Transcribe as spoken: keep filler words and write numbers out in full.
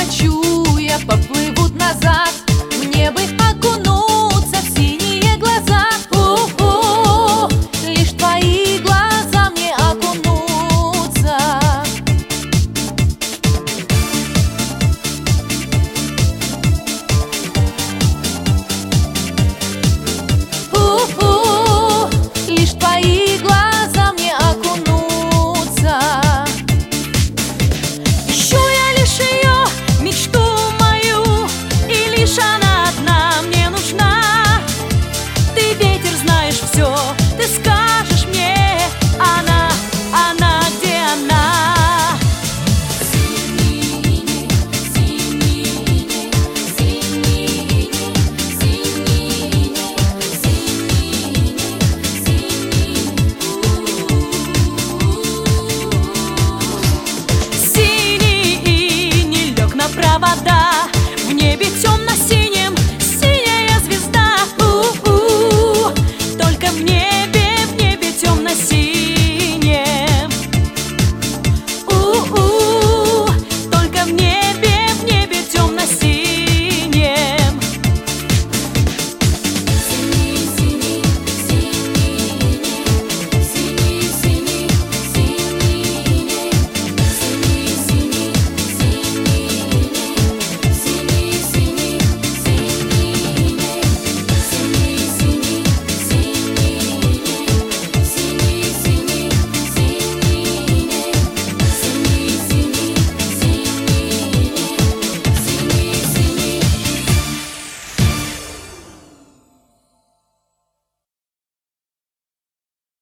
хочу я, поплывут назад. Мне бы окунуться в синие глаза. У-у-у, лишь твои глаза мне окунуться. У-у-у, лишь твои глаза мне окунуться. Ищу я лишь ее, мечту мою, и лишь она одна мне нужна. Ты, ветер, знаешь все, ты скажешь мне, она, она, где она? Синий, синий, синий, синий, синий, синий. Синий иней лег на провода.